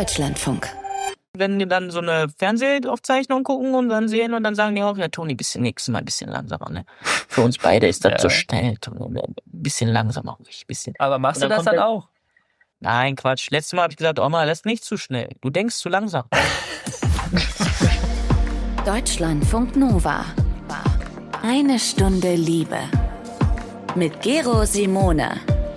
Deutschlandfunk. Wenn die dann so eine Fernsehaufzeichnung gucken und dann sehen und dann sagen die auch, ja Toni, nächstes Mal ein bisschen langsamer, ne? Für uns beide ist das so schnell, Toni, ein bisschen langsamer, ruhig, bisschen. Aber machst du das dann auch? Nein, Quatsch. Letztes Mal habe ich gesagt, Oma, lass nicht zu schnell. Du denkst zu langsam. Deutschlandfunk Nova. Eine Stunde Liebe. Mit Gero Simone.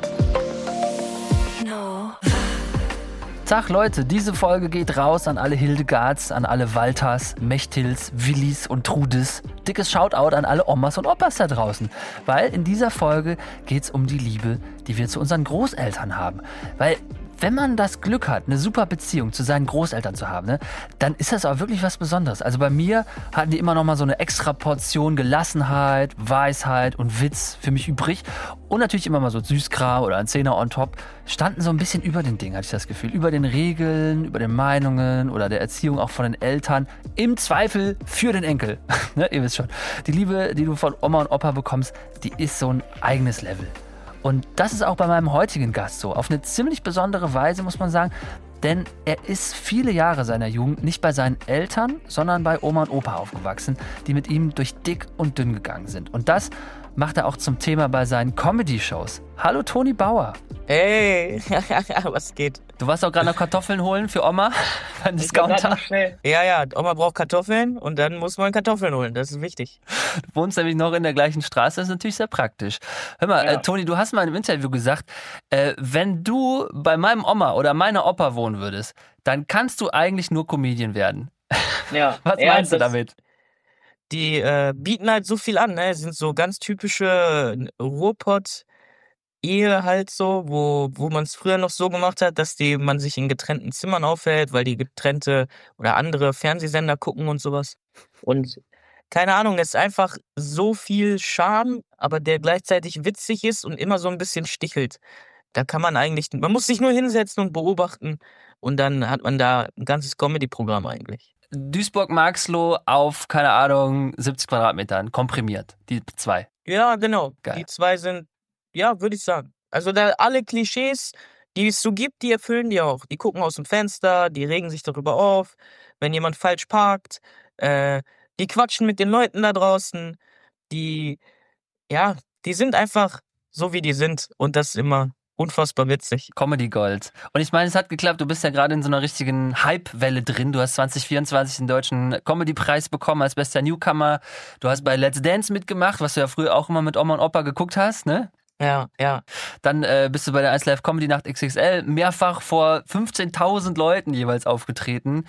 Tag Leute, diese Folge geht raus an alle Hildegards, an alle Walters, Mechtils, Willis und Trudes. Dickes Shoutout an alle Omas und Opas da draußen. Weil in dieser Folge geht's um die Liebe, die wir zu unseren Großeltern haben. Weil wenn man das Glück hat, eine super Beziehung zu seinen Großeltern zu haben, ne, dann ist das auch wirklich was Besonderes. Also bei mir hatten die immer noch mal so eine extra Portion Gelassenheit, Weisheit und Witz für mich übrig. Und natürlich immer mal so Süßkram oder ein Zehner on top. Standen so ein bisschen über den Dingen, hatte ich das Gefühl. Über den Regeln, über den Meinungen oder der Erziehung auch von den Eltern. Im Zweifel für den Enkel. Ne, ihr wisst schon. Die Liebe, die du von Oma und Opa bekommst, die ist so ein eigenes Level. Und das ist auch bei meinem heutigen Gast so. Auf eine ziemlich besondere Weise, muss man sagen. Denn er ist viele Jahre seiner Jugend nicht bei seinen Eltern, sondern bei Oma und Opa aufgewachsen, die mit ihm durch dick und dünn gegangen sind. Und das macht er auch zum Thema bei seinen Comedy-Shows. Hallo Toni Bauer. Hey, was geht? Du warst auch gerade noch Kartoffeln holen für Oma beim Discounter. Ja, Oma braucht Kartoffeln und dann muss man Kartoffeln holen, das ist wichtig. Du wohnst nämlich noch in der gleichen Straße, das ist natürlich sehr praktisch. Hör mal, Toni, du hast mal in einem Interview gesagt, wenn du bei meinem Oma oder meiner Opa wohnen würdest, dann kannst du eigentlich nur Comedian werden. Ja. Was meinst du damit? Die bieten halt so viel an, ne? Sind so ganz typische Ruhrpott-Ehe halt so, wo man es früher noch so gemacht hat, dass man sich in getrennten Zimmern aufhält, weil die getrennte oder andere Fernsehsender gucken und sowas. Und keine Ahnung, es ist einfach so viel Charme, aber der gleichzeitig witzig ist und immer so ein bisschen stichelt. Man muss sich nur hinsetzen und beobachten und dann hat man da ein ganzes Comedy-Programm eigentlich. Duisburg-Marxloh auf, keine Ahnung, 70 Quadratmetern, komprimiert, die zwei. Ja, genau. Geil. Die zwei sind, ja, würde ich sagen. Also da alle Klischees, die es so gibt, die erfüllen die auch. Die gucken aus dem Fenster, die regen sich darüber auf, wenn jemand falsch parkt, die quatschen mit den Leuten da draußen, die sind einfach so, wie die sind und das ist immer unfassbar witzig. Comedy Gold. Und ich meine, es hat geklappt, du bist ja gerade in so einer richtigen Hype-Welle drin. Du hast 2024 den Deutschen Comedy-Preis bekommen als bester Newcomer. Du hast bei Let's Dance mitgemacht, was du ja früher auch immer mit Oma und Opa geguckt hast, ne? Ja. Dann bist du bei der 1 Live Comedy Nacht XXL mehrfach vor 15.000 Leuten jeweils aufgetreten.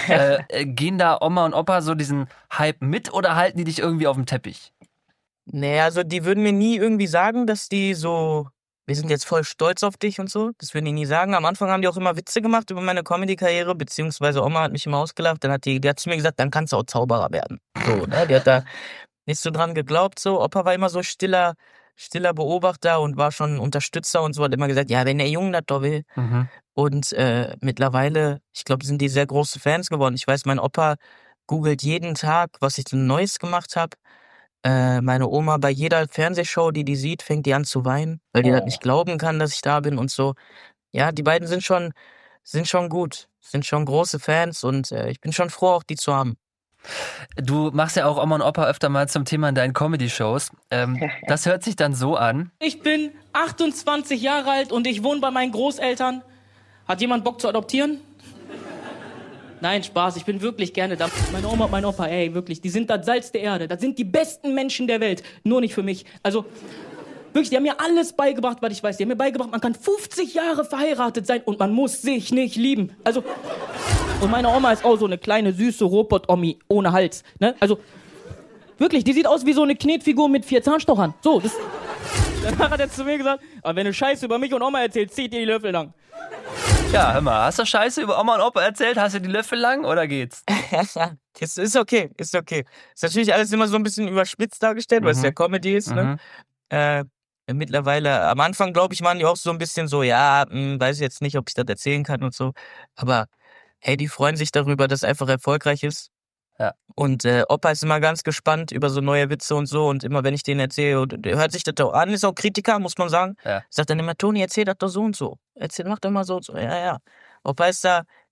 Gehen da Oma und Opa so diesen Hype mit oder halten die dich irgendwie auf dem Teppich? Nee, also die würden mir nie irgendwie sagen, dass die so, wir sind jetzt voll stolz auf dich und so. Das würden die nie sagen. Am Anfang haben die auch immer Witze gemacht über meine Comedy-Karriere, beziehungsweise Oma hat mich immer ausgelacht. Dann die hat zu mir gesagt, dann kannst du auch Zauberer werden. So, ne? Die hat da nicht so dran geglaubt. So. Opa war immer so stiller Beobachter und war schon Unterstützer und so. Hat immer gesagt, ja, wenn der Junge das doch will. Mhm. Und mittlerweile, ich glaube, sind die sehr große Fans geworden. Ich weiß, mein Opa googelt jeden Tag, was ich so Neues gemacht habe. Meine Oma bei jeder Fernsehshow, die sieht, fängt die an zu weinen, weil die das nicht glauben kann, dass ich da bin und so. Ja, die beiden sind schon gut, sind schon große Fans und ich bin schon froh, auch die zu haben. Du machst ja auch Oma und Opa öfter mal zum Thema in deinen Comedy-Shows. Das hört sich dann so an. Ich bin 28 Jahre alt und ich wohne bei meinen Großeltern. Hat jemand Bock zu adoptieren? Nein, Spaß, ich bin wirklich gerne da. Meine Oma und mein Opa, ey, wirklich, die sind das Salz der Erde. Das sind die besten Menschen der Welt. Nur nicht für mich. Also, wirklich, die haben mir alles beigebracht, was ich weiß. Die haben mir beigebracht, man kann 50 Jahre verheiratet sein und man muss sich nicht lieben. Also, und meine Oma ist auch so eine kleine, süße Robot-Omi ohne Hals. Ne? Also, wirklich, die sieht aus wie so eine Knetfigur mit 4 Zahnstochern. So, das... Danach hat er zu mir gesagt, aber wenn du Scheiße über mich und Oma erzählst, zieht ihr die Löffel lang. Ja, hör mal, hast du Scheiße über Oma und Opa erzählt? Hast du die Löffel lang oder geht's? Das ist okay. Ist natürlich alles immer so ein bisschen überspitzt dargestellt, weil es ja Comedy ist, ne? Mittlerweile, am Anfang, glaube ich, waren die auch so ein bisschen so, ja, weiß jetzt nicht, ob ich das erzählen kann und so. Aber hey, die freuen sich darüber, dass es einfach erfolgreich ist. Ja. Und Opa ist immer ganz gespannt über so neue Witze und so. Und immer, wenn ich denen erzähle, der hört sich das auch an, ist auch Kritiker, muss man sagen. Ja. Sagt dann immer, Toni, erzähl das doch so und so. Mach doch mal so und so. Ja. Opa ist da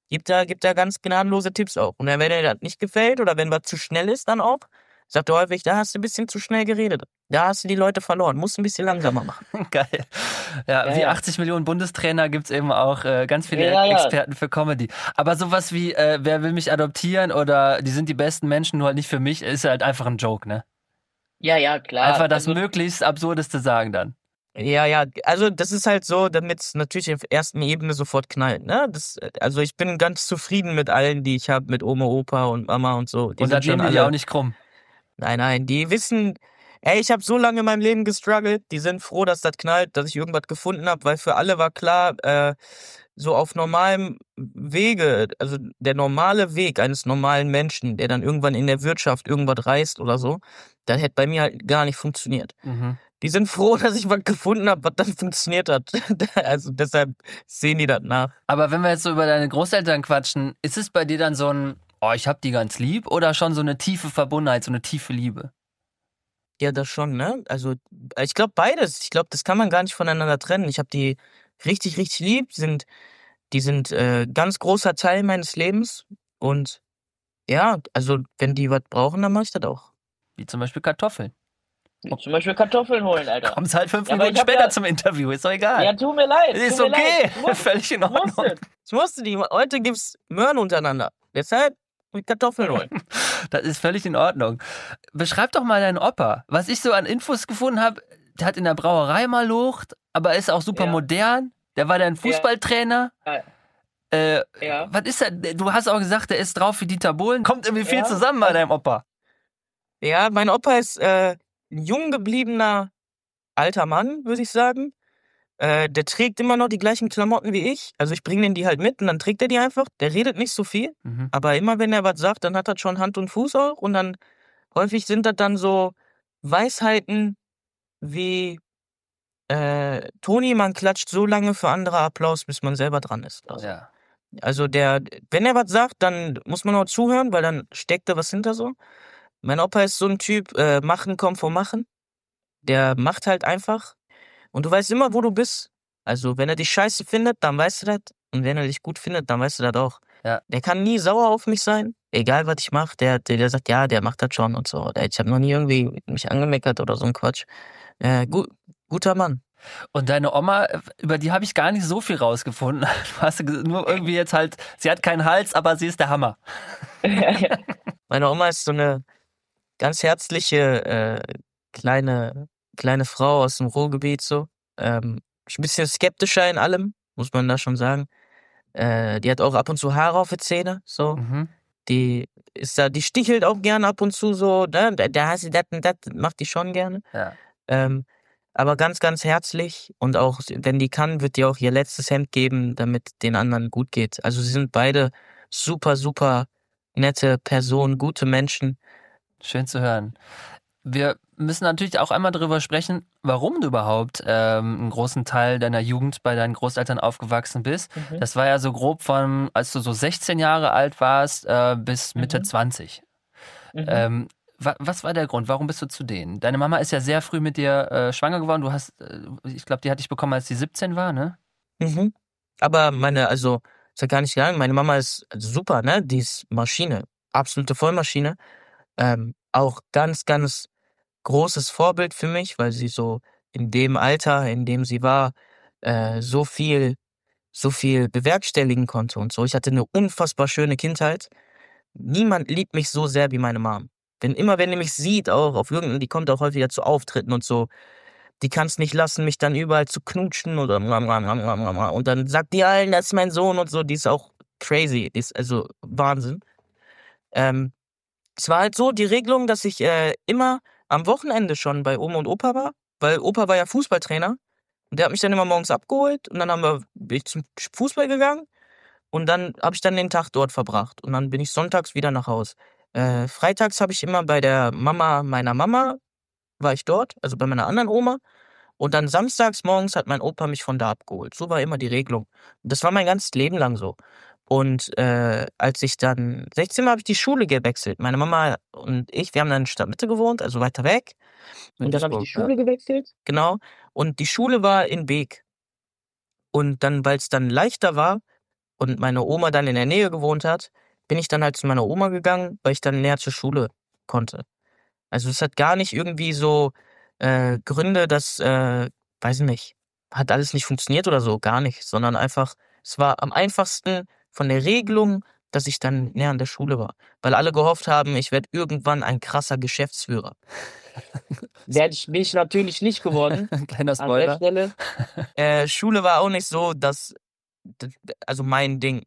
gibt da ganz gnadenlose Tipps auch. Und wenn dir das nicht gefällt oder wenn was zu schnell ist, dann auch, sagt er häufig, da hast du ein bisschen zu schnell geredet. Da hast du die Leute verloren. Musst ein bisschen langsamer machen. Geil. Ja, Ja, wie ja. 80 Millionen Bundestrainer gibt es eben auch ganz viele Ja, ja. Experten für Comedy. Aber sowas wie, wer will mich adoptieren oder die sind die besten Menschen, nur halt nicht für mich, ist halt einfach ein Joke, ne? Ja, klar. Einfach das Also, möglichst Absurdeste sagen dann. Ja, also das ist halt so, damit es natürlich auf ersten Ebene sofort knallt. Ne? Also ich bin ganz zufrieden mit allen, die ich habe, mit Oma, Opa und Mama und so. Die Und da sind schon nehmen die dir alle. auch nicht krumm. Nein, die wissen, ey, ich habe so lange in meinem Leben gestruggelt, die sind froh, dass das knallt, dass ich irgendwas gefunden habe, weil für alle war klar, so auf normalem Wege, also der normale Weg eines normalen Menschen, der dann irgendwann in der Wirtschaft irgendwas reißt oder so, das hätte bei mir halt gar nicht funktioniert. Mhm. Die sind froh, dass ich was gefunden habe, was dann funktioniert hat. Also deshalb sehen die das nach. Aber wenn wir jetzt so über deine Großeltern quatschen, ist es bei dir dann so ein, oh, ich hab die ganz lieb oder schon so eine tiefe Verbundenheit, so eine tiefe Liebe? Ja, das schon, ne? Also ich glaube beides. Ich glaube, das kann man gar nicht voneinander trennen. Ich habe die richtig, richtig lieb. Die sind ganz großer Teil meines Lebens. Und ja, also wenn die was brauchen, dann mache ich das auch. Wie zum Beispiel Kartoffeln. zum Beispiel Kartoffeln holen, Alter. Kommst halt 5 Ja, aber Minuten ich hab später ja- zum Interview, ist doch egal. Ja, tut mir leid. ist tut mir okay, leid. Ich muss- völlig in Ordnung. musste. Ich musste die. Heute gibt's Möhren untereinander. Deshalb mit Kartoffeln holen. Das ist völlig in Ordnung. Beschreib doch mal deinen Opa. Was ich so an Infos gefunden habe, der hat in der Brauerei mal locht, aber ist auch super Ja. modern. Der war dein Fußballtrainer. Ja. Was ist er? Du hast auch gesagt, der ist drauf wie Dieter Bohlen. Kommt irgendwie viel Ja. zusammen bei deinem Opa. Ja, mein Opa ist ein jung gebliebener alter Mann, würde ich sagen. Der trägt immer noch die gleichen Klamotten wie ich. Also ich bringe den die halt mit und dann trägt er die einfach. Der redet nicht so viel. Mhm. Aber immer wenn er was sagt, dann hat das schon Hand und Fuß auch. Und dann häufig sind das dann so Weisheiten wie Toni, man klatscht so lange für andere Applaus, bis man selber dran ist. Ja. Also wenn er was sagt, dann muss man auch zuhören, weil dann steckt da was hinter so. Mein Opa ist so ein Typ, machen kommt vor machen. Der macht halt einfach. Und du weißt immer, wo du bist. Also wenn er dich scheiße findet, dann weißt du das. Und wenn er dich gut findet, dann weißt du das auch. Ja. Der kann nie sauer auf mich sein. Egal, was ich mache. Der sagt, ja, der macht das schon und so. Ich habe noch nie irgendwie mich angemeckert oder so ein Quatsch. Guter Mann. Und deine Oma, über die habe ich gar nicht so viel rausgefunden. Du hast nur irgendwie jetzt halt, sie hat keinen Hals, aber sie ist der Hammer. Meine Oma ist so eine ganz herzliche, kleine Frau aus dem Ruhrgebiet so. Ein bisschen skeptischer in allem, muss man da schon sagen. Die hat auch ab und zu Haare auf die Zähne, so. Mhm. Die stichelt auch gerne ab und zu so, ne? Da hast du das und das, macht die schon gerne. Ja. Aber ganz, ganz herzlich und auch, wenn die kann, wird die auch ihr letztes Hemd geben, damit den anderen gut geht. Also sie sind beide super, super nette Personen, gute Menschen. Schön zu hören. Wir müssen natürlich auch einmal darüber sprechen, warum du überhaupt einen großen Teil deiner Jugend bei deinen Großeltern aufgewachsen bist. Mhm. Das war ja so grob von, als du so 16 Jahre alt warst, bis Mitte 20. Mhm. Was war der Grund? Warum bist du zu denen? Deine Mama ist ja sehr früh mit dir schwanger geworden. Du hast, ich glaube, die hat dich bekommen, als sie 17 war, ne? Mhm. Aber ist ja gar nicht gegangen, meine Mama ist super, ne? Die ist Maschine, absolute Vollmaschine. Auch ganz, ganz großes Vorbild für mich, weil sie so in dem Alter, in dem sie war, so viel bewerkstelligen konnte und so. Ich hatte eine unfassbar schöne Kindheit. Niemand liebt mich so sehr wie meine Mom. Wenn die mich sieht, auch auf die kommt auch häufiger zu Auftritten und so, die kann es nicht lassen, mich dann überall zu knutschen oder und dann sagt die allen, das ist mein Sohn und so, die ist auch crazy, die ist also Wahnsinn. Es war halt so die Regelung, dass ich immer am Wochenende schon bei Oma und Opa war, weil Opa war ja Fußballtrainer und der hat mich dann immer morgens abgeholt und dann bin ich zum Fußball gegangen und dann habe ich dann den Tag dort verbracht und dann bin ich sonntags wieder nach Haus. Freitags habe ich immer bei der Mama meiner Mama war ich dort, also bei meiner anderen Oma. Und dann samstags morgens hat mein Opa mich von da abgeholt. So war immer die Regelung. Und das war mein ganzes Leben lang so. Und als ich dann 16 war, habe ich die Schule gewechselt. Meine Mama und ich, wir haben dann in Stadtmitte gewohnt, also weiter weg. Und dann habe ich die Schule gewechselt. Genau. Und die Schule war in Beek. Und dann, weil es dann leichter war, und meine Oma dann in der Nähe gewohnt hat, bin ich dann halt zu meiner Oma gegangen, weil ich dann näher zur Schule konnte. Also es hat gar nicht irgendwie so Gründe, dass, weiß ich nicht, hat alles nicht funktioniert oder so, gar nicht, sondern einfach, es war am einfachsten von der Regelung, dass ich dann näher an der Schule war. Weil alle gehofft haben, ich werde irgendwann ein krasser Geschäftsführer. Bin ich natürlich nicht geworden. Kleiner An der Spoiler. Stelle. Schule war auch nicht so, also mein Ding.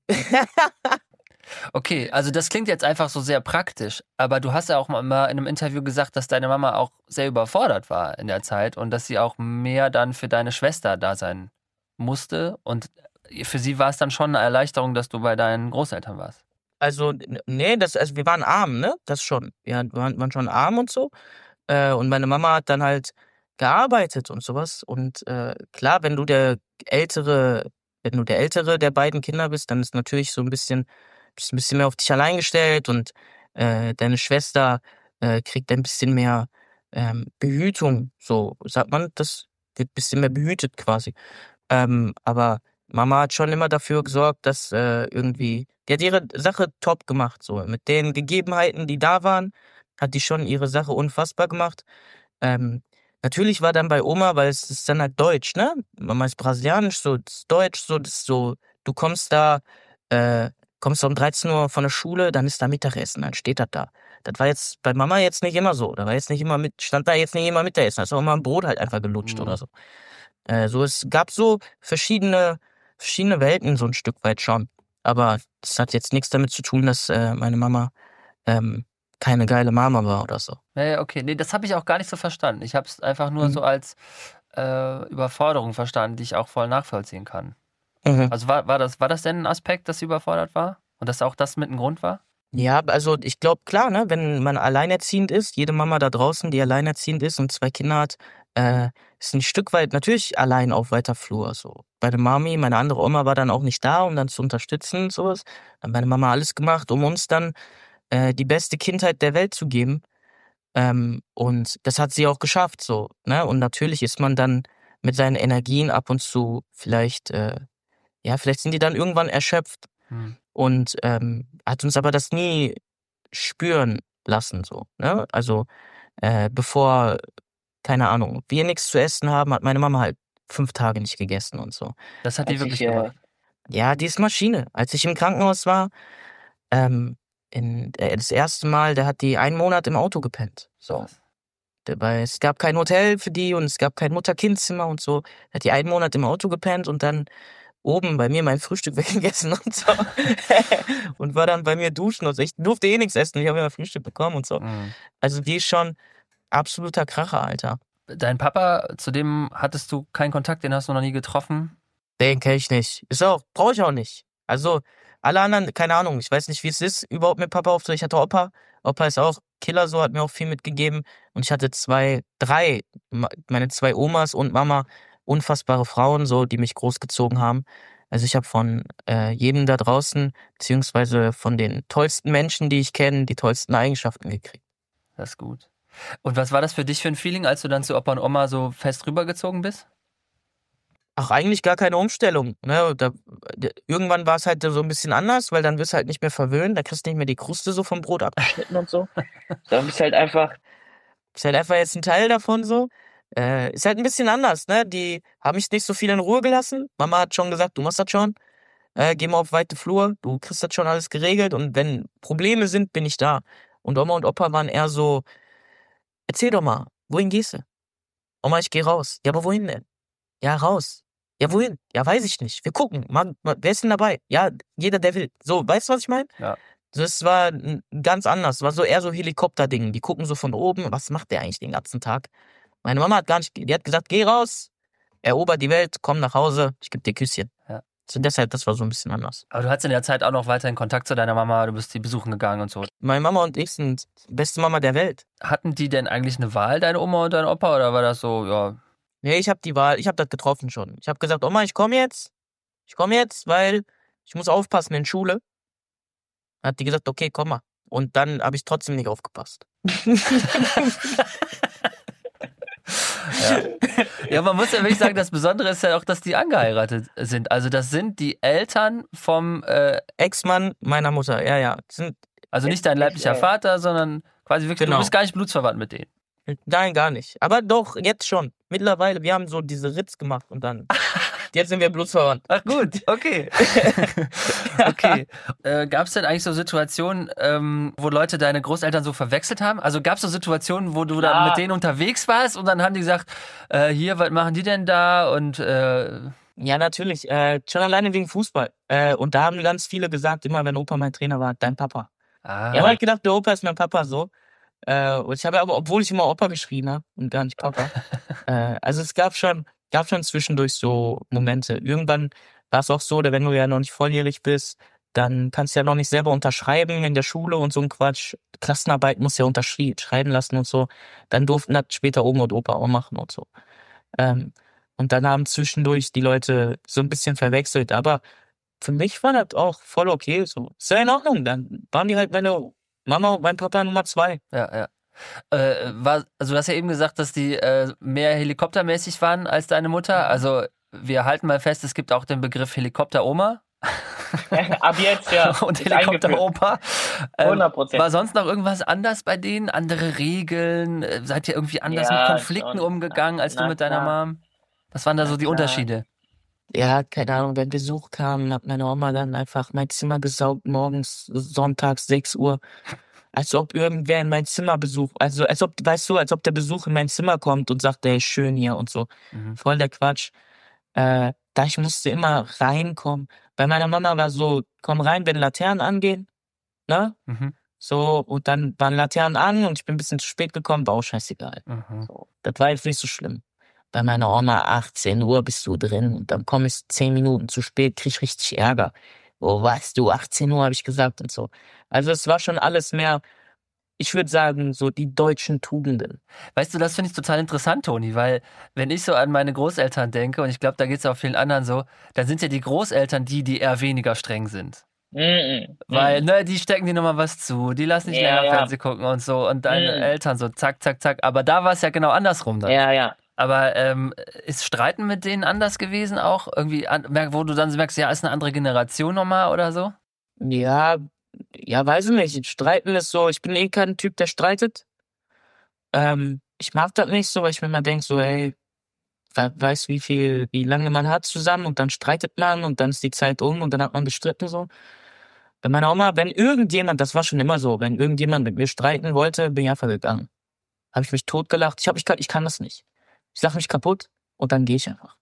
Okay, also das klingt jetzt einfach so sehr praktisch, aber du hast ja auch mal in einem Interview gesagt, dass deine Mama auch sehr überfordert war in der Zeit und dass sie auch mehr dann für deine Schwester da sein musste und für sie war es dann schon eine Erleichterung, dass du bei deinen Großeltern warst. Also, nee, also wir waren arm, ne? Das schon. Wir waren schon arm und so. Und meine Mama hat dann halt gearbeitet und sowas. Und klar, wenn du der Ältere der beiden Kinder bist, dann ist natürlich so bist ein bisschen mehr auf dich allein gestellt und deine Schwester kriegt ein bisschen mehr Behütung, so sagt man, das wird ein bisschen mehr behütet quasi. Aber Mama hat schon immer dafür gesorgt, dass irgendwie, die hat ihre Sache top gemacht, so. Mit den Gegebenheiten, die da waren, hat die schon ihre Sache unfassbar gemacht. Natürlich war dann bei Oma, weil es ist dann halt deutsch, ne? Mama ist brasilianisch, so, das ist deutsch, so, das ist so, du kommst um 13 Uhr von der Schule, dann ist da Mittagessen, dann steht das da. Das war jetzt bei Mama jetzt nicht immer so. Stand da jetzt nicht immer Mittagessen, da ist auch immer ein Brot halt einfach gelutscht oder so. Es gab so verschiedene Welten so ein Stück weit schon. Aber das hat jetzt nichts damit zu tun, dass meine Mama keine geile Mama war oder so. Ja, okay. Nee, das habe ich auch gar nicht so verstanden. Ich habe es einfach nur so als Überforderung verstanden, die ich auch voll nachvollziehen kann. Mhm. Also war das denn ein Aspekt, dass sie überfordert war? Und dass auch das mit ein Grund war? Ja, also ich glaube, klar, ne, wenn man alleinerziehend ist, jede Mama da draußen, die alleinerziehend ist und 2 Kinder hat, ist ein Stück weit natürlich allein auf weiter Flur. So. Meine Mami, meine andere Oma war dann auch nicht da, um dann zu unterstützen und sowas. Dann hat meine Mama alles gemacht, um uns dann die beste Kindheit der Welt zu geben. Und das hat sie auch geschafft, so, ne? Und natürlich ist man dann mit seinen Energien ab und zu vielleicht sind die dann irgendwann erschöpft. Und hat uns aber das nie spüren lassen, so, ne? Also, bevor, keine Ahnung, wir nichts zu essen haben, hat meine Mama halt 5 Tage nicht gegessen und so. Das hat die wirklich gemacht? Ja, die ist Maschine. Als ich im Krankenhaus war, das erste Mal, da hat die 1 Monat im Auto gepennt. So. Weil es gab kein Hotel für die und es gab kein Mutter-Kind-Zimmer und so. Da hat die 1 Monat im Auto gepennt und dann oben bei mir mein Frühstück weggegessen und so. Und war dann bei mir duschen und so. Ich durfte eh nichts essen, ich habe ja Frühstück bekommen und so. Also die ist schon absoluter Kracher, Alter. Dein Papa, zu dem hattest du keinen Kontakt, den hast du noch nie getroffen? Den kenn ich nicht. Brauche ich auch nicht. Also alle anderen, keine Ahnung, ich weiß nicht, wie es ist, überhaupt mit Papa aufzunehmen. Ich hatte Opa. Opa ist auch Killer, so, hat mir auch viel mitgegeben. Und ich hatte meine 2 Omas und Mama, unfassbare Frauen, so, die mich großgezogen haben. Also ich habe von jedem da draußen, beziehungsweise von den tollsten Menschen, die ich kenne, die tollsten Eigenschaften gekriegt. Das ist gut. Und was war das für dich für ein Feeling, als du dann zu Opa und Oma so fest rübergezogen bist? Ach, eigentlich gar keine Umstellung. Ne? Irgendwann war es halt so ein bisschen anders, weil dann wirst du halt nicht mehr verwöhnt, da kriegst du nicht mehr die Kruste so vom Brot abgeschnitten und so. Dann bist halt einfach jetzt ein Teil davon so. Ist halt ein bisschen anders, ne? Die haben mich nicht so viel in Ruhe gelassen. Mama hat schon gesagt, du machst das schon. Geh mal auf weite Flur, du kriegst das schon alles geregelt und wenn Probleme sind, bin ich da. Und Oma und Opa waren eher so, erzähl doch mal, wohin gehst du? Oma, ich geh raus. Ja, aber wohin denn? Ja, raus. Ja, wohin? Ja, weiß ich nicht. Wir gucken. Wer ist denn dabei? Ja, jeder, der will. So, weißt du, was ich meine? Ja. Das war ganz anders. War so eher so Helikopter-Ding. Die gucken so von oben. Was macht der eigentlich den ganzen Tag? Meine Mama hat die hat gesagt, geh raus, erober die Welt, komm nach Hause, ich geb dir Küsschen. Ja. So deshalb, das war so ein bisschen anders. Aber du hattest in der Zeit auch noch weiterhin Kontakt zu deiner Mama, du bist sie besuchen gegangen und so. Meine Mama und ich sind die beste Mama der Welt. Hatten die denn eigentlich eine Wahl, deine Oma und dein Opa, oder war das so, ja? Nee, ich habe die Wahl, ich habe das getroffen schon. Ich habe gesagt, Oma, ich komme jetzt, weil ich muss aufpassen in Schule. Dann hat die gesagt, okay, komm mal. Und dann habe ich trotzdem nicht aufgepasst. Ja. Ja, man muss ja wirklich sagen, das Besondere ist ja auch, dass die angeheiratet sind. Also das sind die Eltern vom, Ex-Mann meiner Mutter, ja. also nicht dein leiblicher Vater, sondern quasi wirklich, Genau. du bist gar nicht blutsverwandt mit denen. Nein, gar nicht. Aber doch, jetzt schon. Mittlerweile, wir haben so diese Ritz gemacht und dann. Jetzt sind wir blutsverwandt. Ach gut, okay. Okay. Gab es denn eigentlich so Situationen, wo Leute deine Großeltern so verwechselt haben? Also gab es so Situationen, wo du dann mit denen unterwegs warst und dann haben die gesagt, hier, was machen die denn da? Und Ja, natürlich. Schon alleine wegen Fußball. Und da haben ganz viele gesagt, immer wenn Opa mein Trainer war, dein Papa. Ich habe halt gedacht, der Opa ist mein Papa so. Und ich habe aber, obwohl ich immer Opa geschrien habe und gar nicht Papa. Also es gab schon zwischendurch so Momente. Irgendwann war es auch so, wenn du ja noch nicht volljährig bist, dann kannst du ja noch nicht selber unterschreiben in der Schule und so ein Quatsch. Klassenarbeit musst du ja unterschreiben lassen und so. Dann durften das später Oma und Opa auch machen und so. Und dann haben zwischendurch die Leute so ein bisschen verwechselt. Aber für mich war das auch voll okay. So. Ist ja in Ordnung. Dann waren die halt meine Mama und mein Papa Nummer 2. ja. Also du hast ja eben gesagt, dass die mehr helikoptermäßig waren als deine Mutter. Also wir halten mal fest, es gibt auch den Begriff Helikopteroma. Ab jetzt, ja. Und Helikopteropa. 100%. War sonst noch irgendwas anders bei denen? Andere Regeln? Seid ihr irgendwie anders mit Konflikten umgegangen als du mit deiner Mom? Was waren da so die Unterschiede? Ja, keine Ahnung, wenn Besuch kam, hat meine Oma dann einfach mein Zimmer gesaugt, morgens, sonntags, 6 Uhr. Als ob irgendwer in mein Zimmer besucht. Also, als ob der Besuch in mein Zimmer kommt und sagt, ey, schön hier und so. Voll der Quatsch. Ich musste immer reinkommen. Bei meiner Mama war so, komm rein, wenn Laternen angehen. Ne? So, und dann waren Laternen an und ich bin ein bisschen zu spät gekommen, war auch scheißegal. So, das war jetzt nicht so schlimm. Bei meiner Oma 18 Uhr bist du drin und dann komme ich 10 Minuten zu spät, krieg ich richtig Ärger. Wo warst du? 18 Uhr, habe ich gesagt und so. Also es war schon alles mehr, ich würde sagen, so die deutschen Tugenden. Weißt du, das finde ich total interessant, Toni, weil wenn ich so an meine Großeltern denke, und ich glaube, da geht es auch vielen anderen so, dann sind ja die Großeltern die eher weniger streng sind. Weil, ne, die stecken dir nochmal was zu, die lassen nicht länger Fernsehen gucken und so und deine Eltern so zack, zack, zack. Aber da war es ja genau andersrum dann. Ja. Aber ist Streiten mit denen anders gewesen auch? Irgendwie, wo du dann merkst, ja, ist eine andere Generation nochmal oder so? Ja, weiß ich nicht. Streiten ist so, ich bin eh kein Typ, der streitet. Ich mag das nicht so, weil ich mir immer denke, so, hey, weiß wie lange man hat zusammen und dann streitet man und dann ist die Zeit um und dann hat man gestritten so. Bei meiner Oma, wenn irgendjemand, das war schon immer so, wenn irgendjemand mit mir streiten wollte, bin ich einfach gegangen. Habe ich mich totgelacht. Ich kann das nicht. Ich lach mich kaputt und dann gehe ich einfach.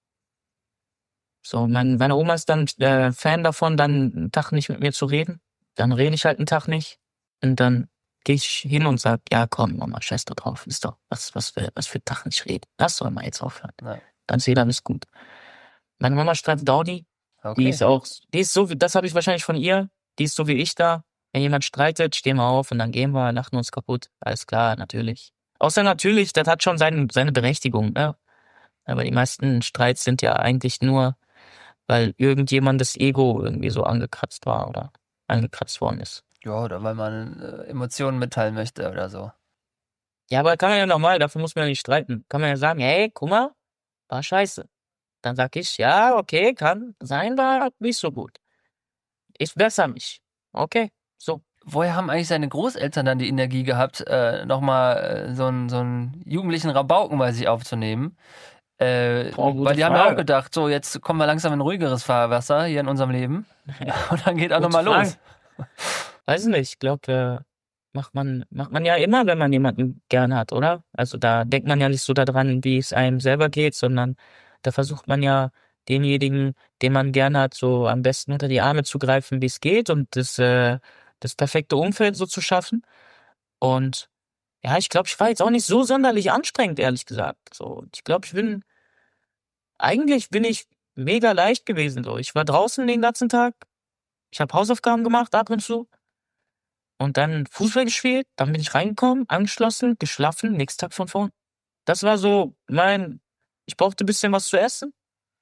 So, meine Oma ist dann Fan davon, dann einen Tag nicht mit mir zu reden. Dann rede ich halt einen Tag nicht. Und dann gehe ich hin und sag, ja komm, Mama, scheiß da drauf. Ist doch, was für Tag nicht reden. Lass doch mal jetzt aufhören. Ja. Dann ist alles gut. Meine Mama streitet Audi. Okay. Die ist so, das habe ich wahrscheinlich von ihr. Die ist so wie ich da. Wenn jemand streitet, stehen wir auf und dann gehen wir, lachen uns kaputt. Alles klar, natürlich. Außer natürlich, das hat schon seine Berechtigung, ne? Aber die meisten Streits sind ja eigentlich nur, weil irgendjemandes Ego irgendwie so angekratzt war oder angekratzt worden ist. Ja, oder weil man Emotionen mitteilen möchte oder so. Ja, aber kann man ja normal, dafür muss man ja nicht streiten. Kann man ja sagen, hey, guck mal, war scheiße. Dann sag ich, ja, okay, kann sein, war nicht so gut. Ich bessere mich. Okay, so. Woher haben eigentlich seine Großeltern dann die Energie gehabt, nochmal so einen jugendlichen Rabauken bei sich aufzunehmen? Weil die haben ja auch gedacht, so jetzt kommen wir langsam in ruhigeres Fahrwasser hier in unserem Leben. Und dann geht auch nochmal los. Weiß nicht, ich glaube, macht man ja immer, wenn man jemanden gern hat, oder? Also da denkt man ja nicht so daran, wie es einem selber geht, sondern da versucht man ja denjenigen, den man gern hat, so am besten unter die Arme zu greifen, wie es geht und das perfekte Umfeld so zu schaffen. Und ja, ich glaube, ich war jetzt auch nicht so sonderlich anstrengend, ehrlich gesagt. So, ich glaube, eigentlich bin ich mega leicht gewesen. So, ich war draußen den ganzen Tag. Ich habe Hausaufgaben gemacht, ab und zu. Und dann Fußball gespielt. Dann bin ich reingekommen, angeschlossen, geschlafen, nächsten Tag von vorn. Das war so ich brauchte ein bisschen was zu essen.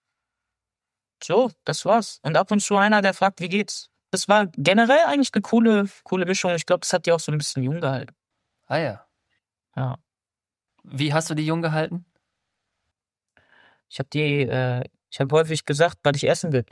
So, das war's. Und ab und zu einer, der fragt, wie geht's? Das war generell eigentlich eine coole Mischung. Ich glaube, das hat die auch so ein bisschen jung gehalten. Ah ja. Ja. Wie hast du die jung gehalten? Ich habe häufig gesagt, was ich essen will.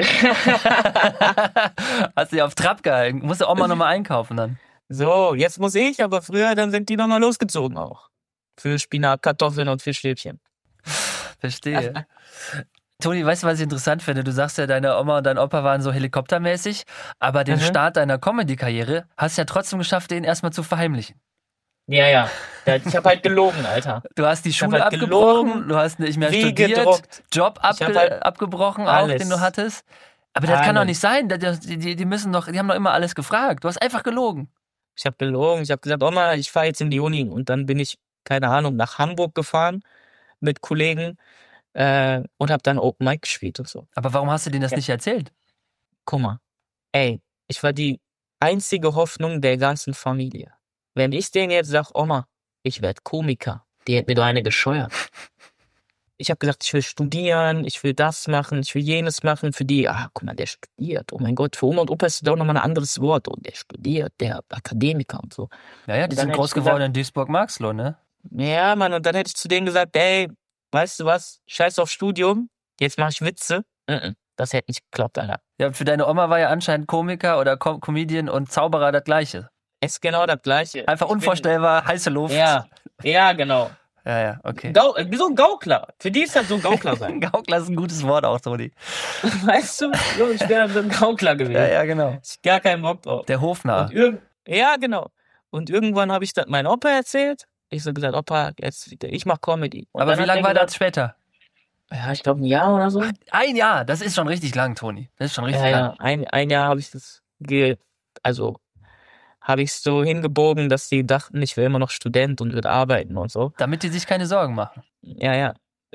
Hast du dich auf Trab gehalten? Musst du auch mal nochmal einkaufen dann. So, jetzt muss ich, aber früher, dann sind die nochmal losgezogen auch. Für Spinat, Kartoffeln und Fischstäbchen. Verstehe. Toni, weißt du, was ich interessant finde? Du sagst ja, deine Oma und dein Opa waren so helikoptermäßig, aber den Start deiner Comedy-Karriere hast du ja trotzdem geschafft, den erstmal zu verheimlichen. Ja. Ich habe halt gelogen, Alter. Du hast die Schule halt abgebrochen, gelogen, du hast nicht mehr wie studiert, gedruckt. Job abgebrochen auch, alles. den du hattest. Aber das kann doch Alles. nicht sein. Die haben doch immer alles gefragt. Du hast einfach gelogen. Ich habe gelogen. Ich habe gesagt, Oma, ich fahre jetzt in die Uni. Und dann bin ich, keine Ahnung, nach Hamburg gefahren mit Kollegen und habe dann Open Mic gespielt und so. Aber warum hast du denen das nicht erzählt? Guck mal, ey, ich war die einzige Hoffnung der ganzen Familie. Wenn ich denen jetzt sage, Oma, ich werde Komiker, die hätte mir doch eine gescheuert. Ich habe gesagt, ich will studieren, ich will das machen, ich will jenes machen. Für die, guck mal, der studiert. Oh mein Gott, für Oma und Opa ist das auch nochmal ein anderes Wort. Oh, der studiert, der Akademiker und so. Ja, die Dann sind hätte groß ich geworden gesagt- in Duisburg-Marxloh, ne? Ja, Mann, und dann hätte ich zu denen gesagt, ey, weißt du was, scheiß auf Studium, jetzt mache ich Witze. Das hätte nicht geklappt, Alter. Ja, für deine Oma war ja anscheinend Komiker oder Comedian und Zauberer das Gleiche. Ist genau das Gleiche. Einfach unvorstellbar, heiße Luft. Ja, genau. Ja, okay. So ein Gaukler. Für die ist das so ein Gaukler sein. Gaukler ist ein gutes Wort auch, Toni. Weißt du, so, ich wäre so ein Gaukler gewesen. Ja, genau. Ich gar keinen Bock drauf. Der Hofnarr. Ja, genau. Und irgendwann habe ich das meinem Opa erzählt. Ich so gesagt, Opa, jetzt ich mach Comedy. Und Aber dann wie hat lange der war das gesagt, später? Ja, ich glaube ein Jahr oder so. Ein Jahr, das ist schon richtig lang, Toni. Das ist schon richtig lang. Ja, ein Jahr habe ich das habe ich so hingebogen, dass die dachten, ich wäre immer noch Student und würde arbeiten und so. Damit die sich keine Sorgen machen. Ja.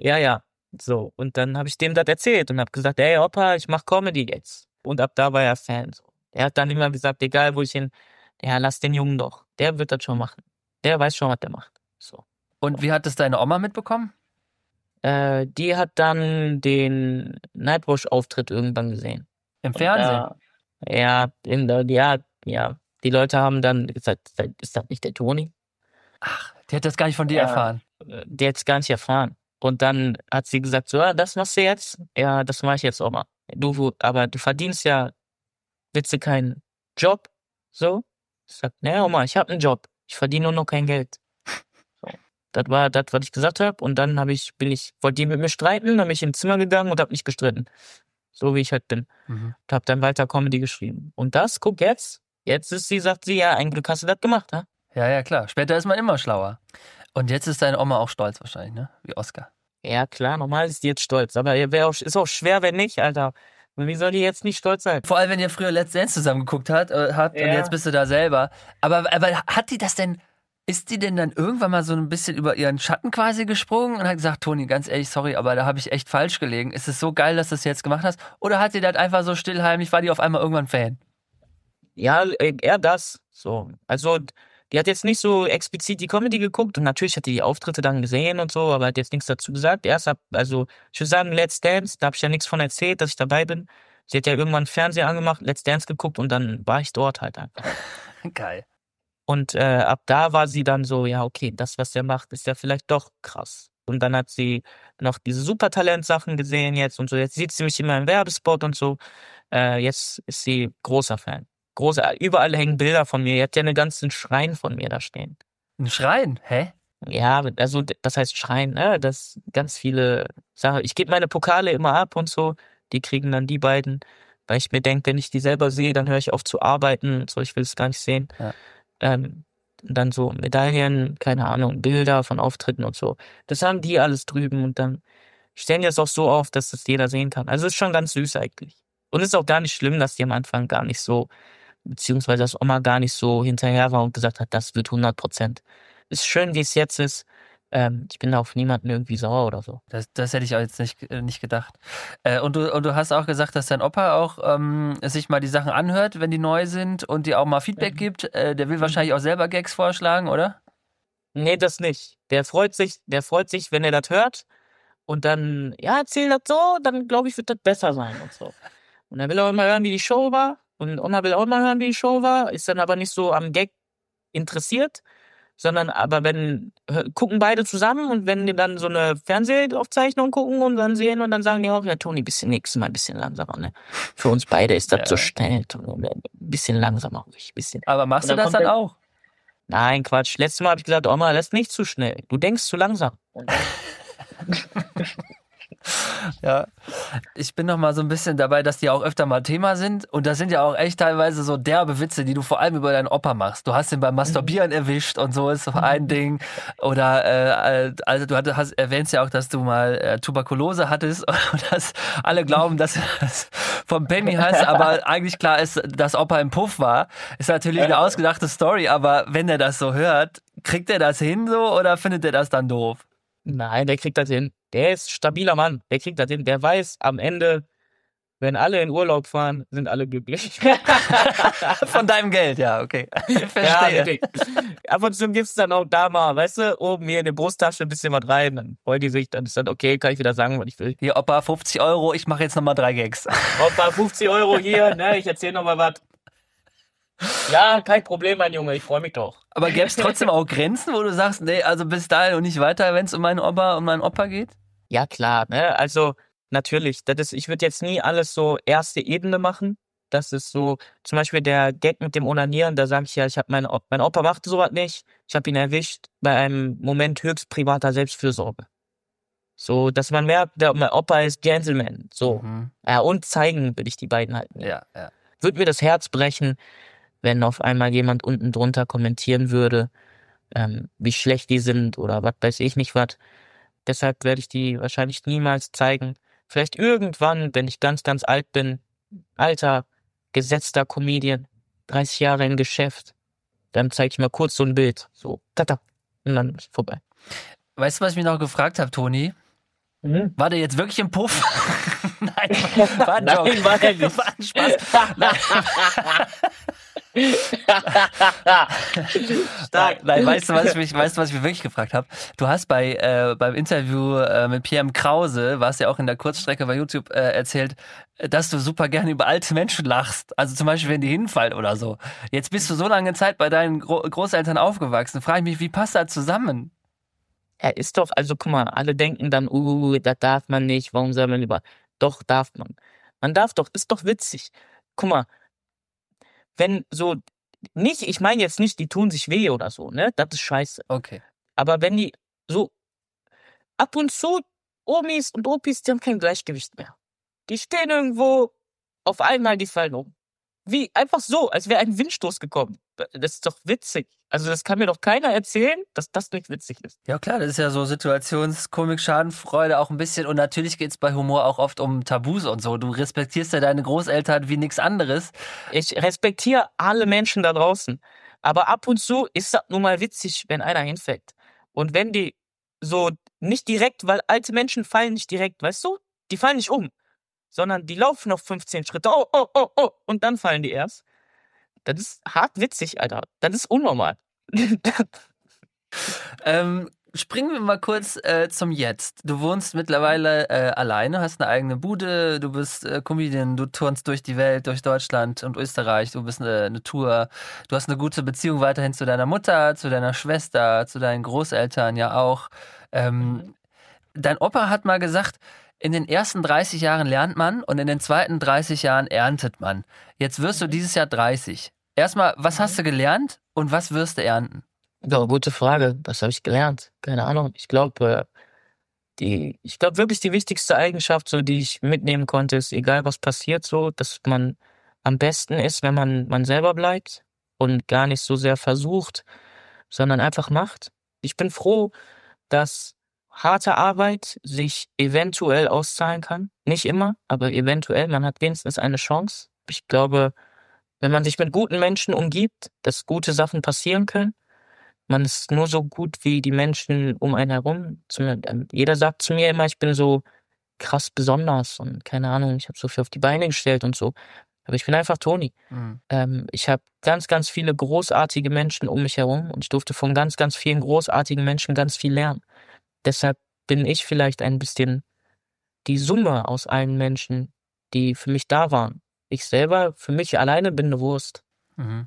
So, und dann habe ich dem das erzählt und habe gesagt, ey Opa, ich mach Comedy jetzt. Und ab da war er Fan. So. Er hat dann immer gesagt, egal wo ich hin, ja, lass den Jungen doch. Der wird das schon machen. Der weiß schon, was der macht. So. Und wie hat es deine Oma mitbekommen? Die hat dann den Nightwash-Auftritt irgendwann gesehen. Im Fernsehen? Ja, die Leute haben dann gesagt, ist das nicht der Toni? Die hat das gar nicht von dir erfahren. Der hat es gar nicht erfahren. Und dann hat sie gesagt, so, das machst du jetzt? Ja, das mache ich jetzt, Oma. Aber du verdienst ja, willst du keinen Job? So? Ich sag, ne, Oma, ich habe einen Job. Ich verdiene nur noch kein Geld. So. Das war das, was ich gesagt habe. Und dann wollte die mit mir streiten, dann bin ich ins Zimmer gegangen und habe nicht gestritten. So wie ich halt bin. Und habe dann weiter Comedy geschrieben. Und guck jetzt. Jetzt sagt sie, ja, ein Glück hast du das gemacht, ha? Ja, klar. Später ist man immer schlauer. Und jetzt ist deine Oma auch stolz wahrscheinlich, ne? Wie Oscar. Ja, klar, normal ist die jetzt stolz. Aber ist auch schwer, wenn nicht, Alter. Wie soll die jetzt nicht stolz sein? Vor allem, wenn ihr früher Let's Dance zusammen geguckt habt und jetzt bist du da selber. Aber hat die das denn, ist die denn dann irgendwann mal so ein bisschen über ihren Schatten quasi gesprungen und hat gesagt, Toni, ganz ehrlich, sorry, aber da habe ich echt falsch gelegen. Ist es so geil, dass du das jetzt gemacht hast? Oder hat die das einfach so stillheimlich, war die auf einmal irgendwann Fan? Ja, eher das. So. Also, die hat jetzt nicht so explizit die Comedy geguckt und natürlich hat die Auftritte dann gesehen und so, aber hat jetzt nichts dazu gesagt. Ich würde sagen, Let's Dance, da habe ich ja nichts von erzählt, dass ich dabei bin. Sie hat ja irgendwann Fernseher angemacht, Let's Dance geguckt und dann war ich dort halt einfach. Geil. Und ab da war sie dann so, ja, okay, das, was der macht, ist ja vielleicht doch krass. Und dann hat sie noch diese Supertalent-Sachen gesehen jetzt und so. Jetzt sieht sie mich immer im Werbespot und so. Jetzt ist sie großer Fan. Überall hängen Bilder von mir. Ihr habt ja einen ganzen Schrein von mir da stehen. Ein Schrein? Hä? Ja, also das heißt Schrein, ne? Das ganz viele Sachen. Ich gebe meine Pokale immer ab und so. Die kriegen dann die beiden. Weil ich mir denke, wenn ich die selber sehe, dann höre ich auf zu arbeiten. So, ich will es gar nicht sehen. Ja. Dann so Medaillen, keine Ahnung, Bilder von Auftritten und so. Das haben die alles drüben und dann stellen die das auch so auf, dass das jeder sehen kann. Also ist schon ganz süß eigentlich. Und ist auch gar nicht schlimm, dass die am Anfang gar nicht so, beziehungsweise dass Oma gar nicht so hinterher war und gesagt hat, das wird 100%. Ist schön, wie es jetzt ist. Ich bin da auf niemanden irgendwie sauer oder so. Das hätte ich auch jetzt nicht gedacht. Und du hast auch gesagt, dass dein Opa auch sich mal die Sachen anhört, wenn die neu sind und dir auch mal Feedback gibt. Der will wahrscheinlich auch selber Gags vorschlagen, oder? Nee, das nicht. Der freut sich, wenn er das hört. Und dann, ja, erzähl das so, dann glaube ich, wird das besser sein und so. Und er will auch immer hören, wie die Show war. Und Oma will auch immer hören, wie die Show war. Ist dann aber nicht so am Gag interessiert. sondern aber gucken beide zusammen und wenn die dann so eine Fernsehaufzeichnung gucken und dann sehen und dann sagen die auch, ja Toni, nächstes Mal ein bisschen langsamer, ne? Für uns beide ist das so schnell, ein bisschen langsamer, ruhig, bisschen. Aber machst du das dann auch? Nein, Quatsch. Letztes Mal habe ich gesagt, Oma, lass nicht zu schnell. Du denkst zu langsam. Ja, ich bin noch mal so ein bisschen dabei, dass die auch öfter mal Thema sind und das sind ja auch echt teilweise so derbe Witze, die du vor allem über deinen Opa machst. Du hast ihn beim Masturbieren erwischt und so ist so ein Ding oder also du erwähnst ja auch, dass du mal Tuberkulose hattest und dass alle glauben, dass du das vom Penny hast, aber eigentlich klar ist, dass Opa im Puff war. Ist natürlich eine ausgedachte Story, aber wenn er das so hört, kriegt er das hin so oder findet er das dann doof? Nein, der kriegt das hin. Der ist stabiler Mann. Der kriegt das hin. Der weiß, am Ende, wenn alle in Urlaub fahren, sind alle glücklich. Von deinem Geld, ja, okay. Verstehe. Ja, wirklich. Ab und zu gibt's dann auch da mal, weißt du, oben hier in die Brusttasche ein bisschen was rein, dann freuen die sich, dann ist das okay, kann ich wieder sagen, was ich will. Hier, Opa, 50 €, ich mache jetzt nochmal 3 Gags. Opa, 50 € hier, ne, ich erzähl nochmal was. Ja, kein Problem, mein Junge, ich freue mich doch. Aber gäbe es trotzdem auch Grenzen, wo du sagst, nee, also bis dahin und nicht weiter, wenn es um meinen Oma und meinen Opa geht? Ja, klar, ne, also natürlich, ich würde jetzt nie alles so erste Ebene machen. Das ist so, zum Beispiel der Gag mit dem Onanieren, da sage ich ja, mein Opa machte sowas nicht, ich habe ihn erwischt bei einem Moment höchst privater Selbstfürsorge. So, dass man merkt, mein Opa ist Gentleman, so. Mhm. Ja, und zeigen würde ich die beiden halt nicht. Ja. Würde mir das Herz brechen, wenn auf einmal jemand unten drunter kommentieren würde, wie schlecht die sind oder was weiß ich nicht was. Deshalb werde ich die wahrscheinlich niemals zeigen. Vielleicht irgendwann, wenn ich ganz, ganz alt bin, alter, gesetzter Comedian, 30 Jahre im Geschäft, dann zeige ich mal kurz so ein Bild. So, tata. Und dann ist vorbei. Weißt du, was ich mich noch gefragt habe, Toni? Mhm. War der jetzt wirklich im Puff? Nein, war ein Joke. Nein, war er nicht. War ein Spaß. Nein. Stark. Nein, weißt du, was ich mich wirklich gefragt habe? Du hast beim Interview mit Pierre M. Krause, warst ja auch in der Kurzstrecke bei YouTube, erzählt, dass du super gerne über alte Menschen lachst. Also zum Beispiel, wenn die hinfallen oder so. Jetzt bist du so lange Zeit bei deinen Großeltern aufgewachsen. Frage ich mich, wie passt das zusammen? Er ist doch, also guck mal, alle denken dann, das darf man nicht, warum soll man Doch, darf man. Man darf doch, ist doch witzig. Guck mal, wenn so, nicht, ich meine jetzt nicht, die tun sich weh oder so, ne, das ist scheiße. Okay. Aber wenn die so, ab und zu, Omis und Opis, die haben kein Gleichgewicht mehr. Die stehen irgendwo, auf einmal, die fallen um. Wie, einfach so, als wäre ein Windstoß gekommen. Das ist doch witzig. Also das kann mir doch keiner erzählen, dass das nicht witzig ist. Ja klar, das ist ja so Situationskomik, Schadenfreude auch ein bisschen und natürlich geht es bei Humor auch oft um Tabus und so. Du respektierst ja deine Großeltern wie nichts anderes. Ich respektiere alle Menschen da draußen. Aber ab und zu ist das nun mal witzig, wenn einer hinfällt. Und wenn die so nicht direkt, weil alte Menschen fallen nicht direkt, weißt du? Die fallen nicht um, sondern die laufen noch 15 Schritte, oh, und dann fallen die erst. Das ist hart witzig, Alter. Das ist unnormal. Springen wir mal kurz zum Jetzt. Du wohnst mittlerweile alleine, hast eine eigene Bude, du bist Comedian, du turnst durch die Welt, durch Deutschland und Österreich, du bist eine Tour, du hast eine gute Beziehung weiterhin zu deiner Mutter, zu deiner Schwester, zu deinen Großeltern ja auch. Dein Opa hat mal gesagt, in den ersten 30 Jahren lernt man und in den zweiten 30 Jahren erntet man. Jetzt wirst du dieses Jahr 30. Erstmal, was hast du gelernt und was wirst du ernten? Ja, gute Frage. Was habe ich gelernt? Keine Ahnung. Ich glaube wirklich die wichtigste Eigenschaft, so die ich mitnehmen konnte, ist, egal was passiert, so, dass man am besten ist, wenn man selber bleibt und gar nicht so sehr versucht, sondern einfach macht. Ich bin froh, dass harte Arbeit sich eventuell auszahlen kann. Nicht immer, aber eventuell. Man hat wenigstens eine Chance. Ich glaube, wenn man sich mit guten Menschen umgibt, dass gute Sachen passieren können. Man ist nur so gut wie die Menschen um einen herum. Jeder sagt zu mir immer, ich bin so krass besonders und keine Ahnung, ich habe so viel auf die Beine gestellt und so. Aber ich bin einfach Toni. Mhm. Ich habe ganz, ganz viele großartige Menschen um mich herum und ich durfte von ganz, ganz vielen großartigen Menschen ganz viel lernen. Deshalb bin ich vielleicht ein bisschen die Summe aus allen Menschen, die für mich da waren. Ich selber, für mich alleine bin eine Wurst. Mhm.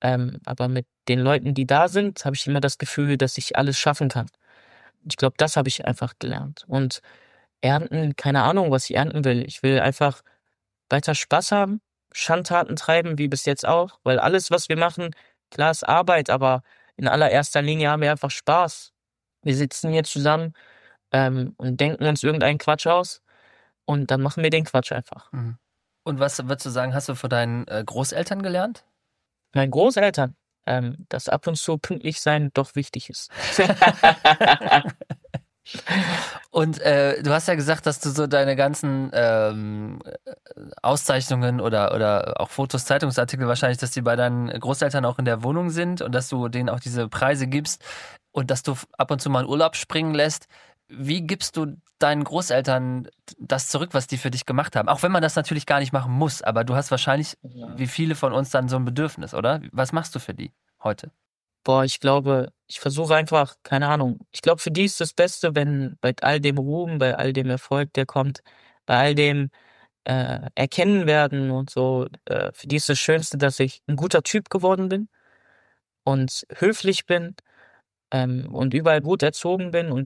Aber mit den Leuten, die da sind, habe ich immer das Gefühl, dass ich alles schaffen kann. Ich glaube, das habe ich einfach gelernt. Und ernten, keine Ahnung, was ich ernten will. Ich will einfach weiter Spaß haben, Schandtaten treiben, wie bis jetzt auch, weil alles, was wir machen, klar ist Arbeit, aber in allererster Linie haben wir einfach Spaß. Wir sitzen hier zusammen und denken uns irgendeinen Quatsch aus und dann machen wir den Quatsch einfach. Mhm. Und was würdest du sagen, hast du von deinen Großeltern gelernt? Meinen Großeltern, dass ab und zu pünktlich sein doch wichtig ist. Und du hast ja gesagt, dass du so deine ganzen Auszeichnungen oder auch Fotos, Zeitungsartikel wahrscheinlich, dass die bei deinen Großeltern auch in der Wohnung sind und dass du denen auch diese Preise gibst und dass du ab und zu mal in Urlaub springen lässt. Wie gibst du deinen Großeltern das zurück, was die für dich gemacht haben? Auch wenn man das natürlich gar nicht machen muss, aber du hast wahrscheinlich, wie viele von uns, dann so ein Bedürfnis, oder? Was machst du für die heute? Boah, ich glaube, ich versuche einfach, keine Ahnung, ich glaube, für die ist das Beste, wenn bei all dem Ruhm, bei all dem Erfolg, der kommt, bei all dem erkennen werden und so, für die ist das Schönste, dass ich ein guter Typ geworden bin und höflich bin und überall gut erzogen bin und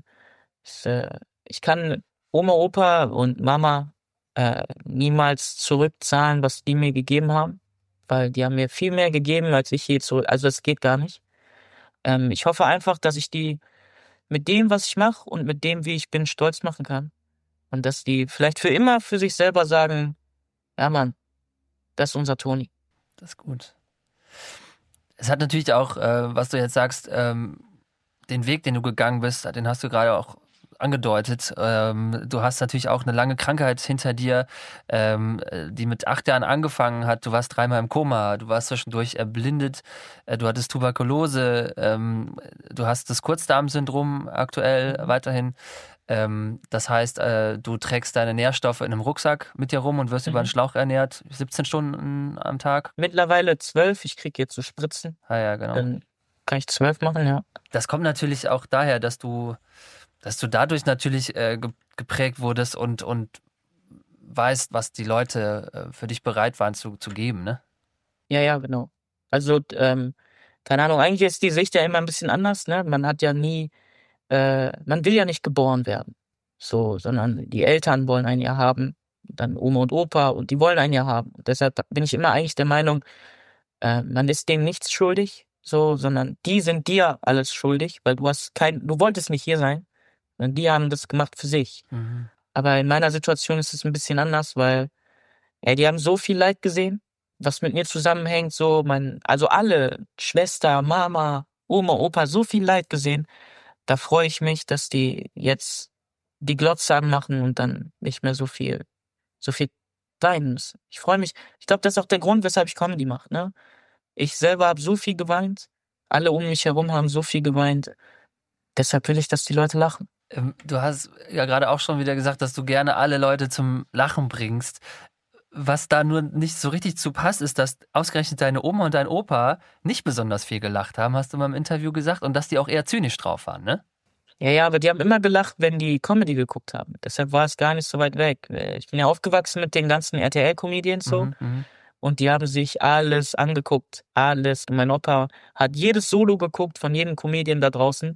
ich kann Oma, Opa und Mama niemals zurückzahlen, was die mir gegeben haben, weil die haben mir viel mehr gegeben, als ich je zurück. Also das geht gar nicht. Ich hoffe einfach, dass ich die mit dem, was ich mache und mit dem, wie ich bin, stolz machen kann. Und dass die vielleicht für immer für sich selber sagen, ja Mann, das ist unser Toni. Das ist gut. Es hat natürlich auch, was du jetzt sagst, den Weg, den du gegangen bist, den hast du gerade auch angedeutet. Du hast natürlich auch eine lange Krankheit hinter dir, die mit 8 Jahren angefangen hat. Du warst 3-mal im Koma, du warst zwischendurch erblindet, du hattest Tuberkulose, du hast das Kurzdarmsyndrom aktuell weiterhin. Das heißt, du trägst deine Nährstoffe in einem Rucksack mit dir rum und wirst über einen Schlauch ernährt, 17 Stunden am Tag. Mittlerweile 12, ich kriege jetzt so Spritzen. Ah ja, genau. Dann kann ich 12 machen, ja. Das kommt natürlich auch daher, dass du dadurch natürlich geprägt wurdest und weißt, was die Leute für dich bereit waren zu geben, ne? Ja, genau. Also, keine Ahnung, eigentlich ist die Sicht ja immer ein bisschen anders, ne? Man hat ja nie, man will ja nicht geboren werden, so, sondern die Eltern wollen einen ja haben, dann Oma und Opa und die wollen einen ja haben. Und deshalb bin ich immer eigentlich der Meinung, man ist denen nichts schuldig, so, sondern die sind dir alles schuldig, weil du wolltest nicht hier sein, sondern die haben das gemacht für sich. Mhm. Aber in meiner Situation ist es ein bisschen anders, weil, die haben so viel Leid gesehen, was mit mir zusammenhängt, so, also alle, Schwester, Mama, Oma, Opa, so viel Leid gesehen. Da freue ich mich, dass die jetzt die Glotze anmachen und dann nicht mehr so viel weinen müssen. Ich freue mich. Ich glaube, das ist auch der Grund, weshalb ich Comedy mache, ne? Ich selber habe so viel geweint. Alle um mich herum haben so viel geweint. Deshalb will ich, dass die Leute lachen. Du hast ja gerade auch schon wieder gesagt, dass du gerne alle Leute zum Lachen bringst. Was da nur nicht so richtig zu passt, ist, dass ausgerechnet deine Oma und dein Opa nicht besonders viel gelacht haben, hast du mal im Interview gesagt, und dass die auch eher zynisch drauf waren, ne? Ja, aber die haben immer gelacht, wenn die Comedy geguckt haben. Deshalb war es gar nicht so weit weg. Ich bin ja aufgewachsen mit den ganzen RTL-Comedians so. Und die haben sich alles angeguckt. Alles. Und mein Opa hat jedes Solo geguckt von jedem Comedian da draußen.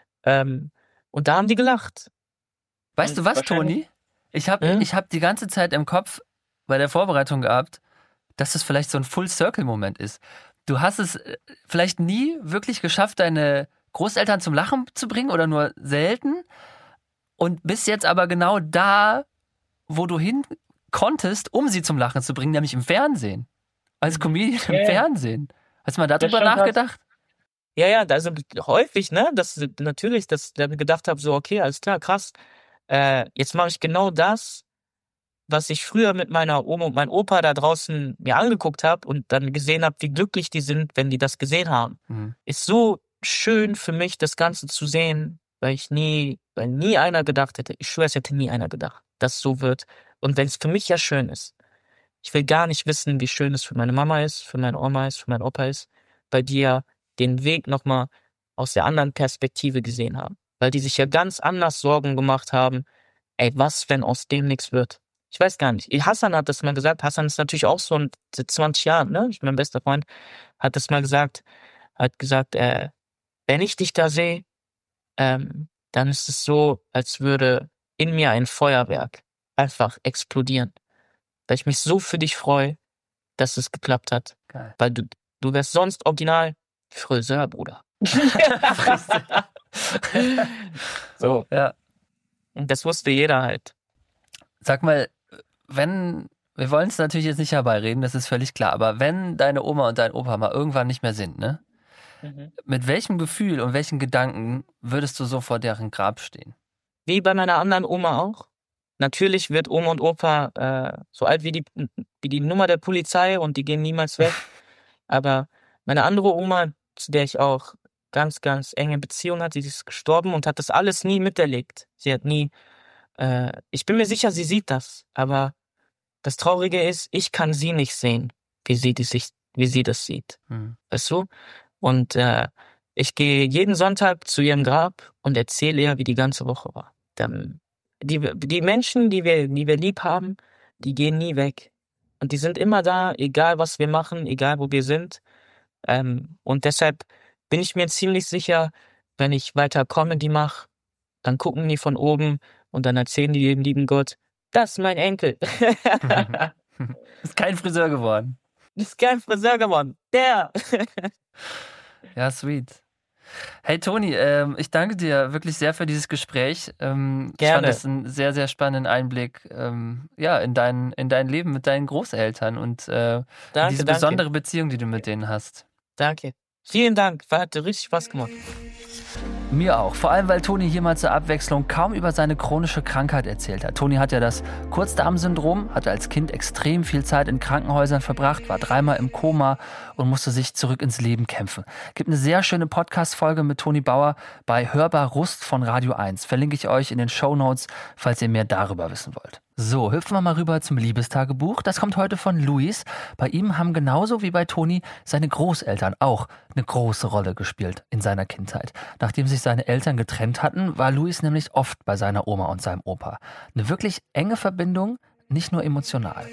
Und da haben die gelacht. Weißt du was, Toni? Ich hab die ganze Zeit im Kopf bei der Vorbereitung gehabt, dass es vielleicht so ein Full-Circle-Moment ist. Du hast es vielleicht nie wirklich geschafft, deine Großeltern zum Lachen zu bringen oder nur selten und bist jetzt aber genau da, wo du hin konntest, um sie zum Lachen zu bringen, nämlich im Fernsehen. Als Comedian im Fernsehen. Hast du mal darüber nachgedacht? Ja, also häufig, ne, dass ich dann gedacht habe, so, okay, alles klar, krass, jetzt mache ich genau das, was ich früher mit meiner Oma und meinem Opa da draußen mir angeguckt habe und dann gesehen habe, wie glücklich die sind, wenn die das gesehen haben. Ist so schön für mich, das Ganze zu sehen, weil nie einer gedacht hätte, ich schwöre, es hätte nie einer gedacht, dass es so wird. Und wenn es für mich ja schön ist, ich will gar nicht wissen, wie schön es für meine Mama ist, für meine Oma ist, für meinen Opa ist, weil die ja den Weg nochmal aus der anderen Perspektive gesehen haben. Weil die sich ja ganz anders Sorgen gemacht haben, was, wenn aus dem nichts wird? Ich weiß gar nicht. Hassan hat das mal gesagt. Hassan ist natürlich auch so seit 20 Jahren, ne? Ich bin mein bester Freund. hat es mal gesagt, wenn ich dich da sehe, dann ist es so, als würde in mir ein Feuerwerk einfach explodieren. Weil ich mich so für dich freue, dass es geklappt hat. Geil. Weil du wärst sonst original Friseur, Bruder. So. Ja. Und das wusste jeder halt. Sag mal, wir wollen es natürlich jetzt nicht herbeireden, das ist völlig klar, aber wenn deine Oma und dein Opa mal irgendwann nicht mehr sind, ne? Mit welchem Gefühl und welchen Gedanken würdest du so vor deren Grab stehen? Wie bei meiner anderen Oma auch. Natürlich wird Oma und Opa so alt wie die Nummer der Polizei und die gehen niemals weg. Aber meine andere Oma, zu der ich auch ganz, ganz enge Beziehung hatte, die ist gestorben und hat das alles nie miterlebt. Sie hat nie, ich bin mir sicher, sie sieht das. Aber das Traurige ist, ich kann sie nicht sehen, wie sie das sieht. Weißt du? Und ich gehe jeden Sonntag zu ihrem Grab und erzähle ihr, wie die ganze Woche war. Die Menschen, die wir lieb haben, die gehen nie weg. Und die sind immer da, egal was wir machen, egal wo wir sind. Und deshalb bin ich mir ziemlich sicher, wenn ich weiter Comedy mache, dann gucken die von oben und dann erzählen die dem lieben Gott, das ist mein Enkel. Ist kein Friseur geworden. Ist kein Friseur geworden. Der. Ja, sweet. Hey Toni, ich danke dir wirklich sehr für dieses Gespräch. Ich fand das einen sehr, sehr spannenden Einblick in dein Leben mit deinen Großeltern und diese besondere Beziehung, die du mit denen hast. Danke. Vielen Dank. Hat richtig Spaß gemacht. Mir auch. Vor allem, weil Toni hier mal zur Abwechslung kaum über seine chronische Krankheit erzählt hat. Toni hat ja das Kurzdarmsyndrom, hatte als Kind extrem viel Zeit in Krankenhäusern verbracht, war 3-mal im Koma und musste sich zurück ins Leben kämpfen. Gibt eine sehr schöne Podcast-Folge mit Toni Bauer bei Hörbar Rust von Radio 1. Verlinke ich euch in den Shownotes, falls ihr mehr darüber wissen wollt. So, hüpfen wir mal rüber zum Liebestagebuch. Das kommt heute von Luis. Bei ihm haben genauso wie bei Toni seine Großeltern auch eine große Rolle gespielt in seiner Kindheit. Nachdem sich seine Eltern getrennt hatten, war Luis nämlich oft bei seiner Oma und seinem Opa. Eine wirklich enge Verbindung, nicht nur emotional.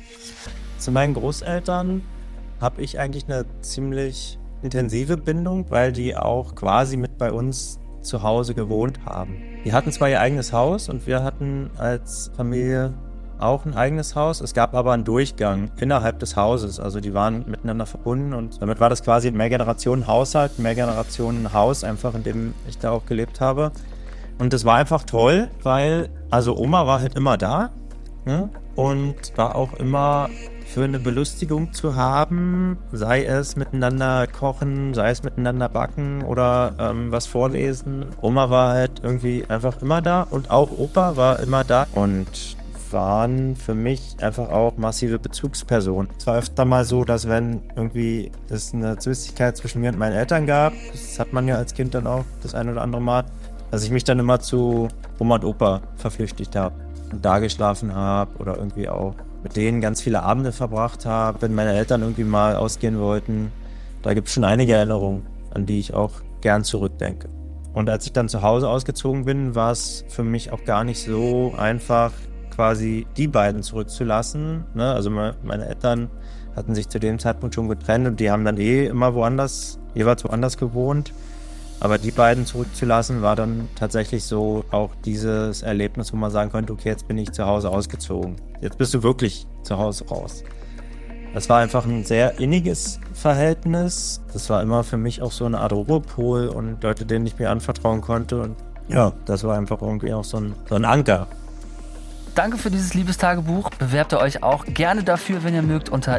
Zu meinen Großeltern habe ich eigentlich eine ziemlich intensive Bindung, weil die auch quasi mit bei uns zu Hause gewohnt haben. Die hatten zwar ihr eigenes Haus und wir hatten als Familie auch ein eigenes Haus. Es gab aber einen Durchgang innerhalb des Hauses. Also die waren miteinander verbunden und damit war das quasi ein Mehrgenerationen-Haushalt, ein Mehrgenerationen-Haus, einfach in dem ich da auch gelebt habe. Und das war einfach toll, weil, also Oma war halt immer da, ne? Und war auch immer für eine Belustigung zu haben, sei es miteinander kochen, sei es miteinander backen oder was vorlesen. Oma war halt irgendwie einfach immer da und auch Opa war immer da und waren für mich einfach auch massive Bezugspersonen. Es war öfter mal so, dass wenn irgendwie es eine Zwistigkeit zwischen mir und meinen Eltern gab, das hat man ja als Kind dann auch das ein oder andere Mal, dass ich mich dann immer zu Oma und Opa verflüchtigt habe und da geschlafen habe oder irgendwie auch mit denen ganz viele Abende verbracht habe, wenn meine Eltern irgendwie mal ausgehen wollten. Da gibt es schon einige Erinnerungen, an die ich auch gern zurückdenke. Und als ich dann zu Hause ausgezogen bin, war es für mich auch gar nicht so einfach, quasi die beiden zurückzulassen. Ne? Also meine Eltern hatten sich zu dem Zeitpunkt schon getrennt und die haben dann immer jeweils woanders gewohnt. Aber die beiden zurückzulassen, war dann tatsächlich so auch dieses Erlebnis, wo man sagen konnte, okay, jetzt bin ich zu Hause ausgezogen. Jetzt bist du wirklich zu Hause raus. Das war einfach ein sehr inniges Verhältnis. Das war immer für mich auch so eine Art Ruhepol und Leute, denen ich mir anvertrauen konnte. Und ja, das war einfach irgendwie auch so ein Anker. Danke für dieses Liebestagebuch. Bewerbt ihr euch auch gerne dafür, wenn ihr mögt, unter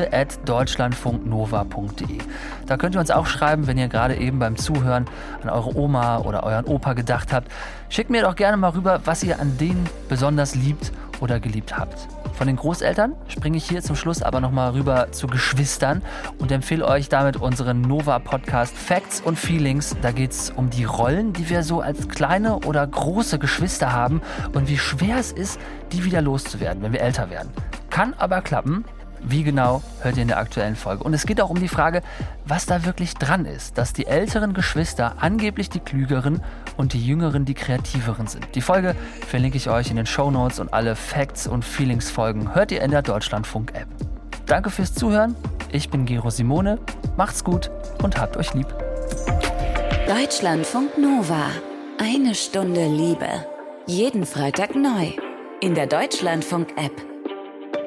liebe@deutschlandfunknova.de. Da könnt ihr uns auch schreiben, wenn ihr gerade eben beim Zuhören an eure Oma oder euren Opa gedacht habt. Schickt mir doch gerne mal rüber, was ihr an denen besonders liebt oder geliebt habt. Von den Großeltern springe ich hier zum Schluss aber nochmal rüber zu Geschwistern und empfehle euch damit unseren Nova-Podcast Facts und Feelings. Da geht es um die Rollen, die wir so als kleine oder große Geschwister haben und wie schwer es ist, die wieder loszuwerden, wenn wir älter werden. Kann aber klappen. Wie genau, hört ihr in der aktuellen Folge. Und es geht auch um die Frage, was da wirklich dran ist, dass die älteren Geschwister angeblich die klügeren und die jüngeren die kreativeren sind. Die Folge verlinke ich euch in den Shownotes und alle Facts und Feelings Folgen hört ihr in der Deutschlandfunk-App. Danke fürs Zuhören Ich bin Gero Simone. Macht's gut und habt euch lieb. Deutschlandfunk Nova. Eine Stunde Liebe. Jeden Freitag neu. In der Deutschlandfunk-App.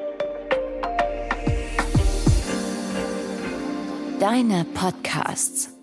Deine Podcasts.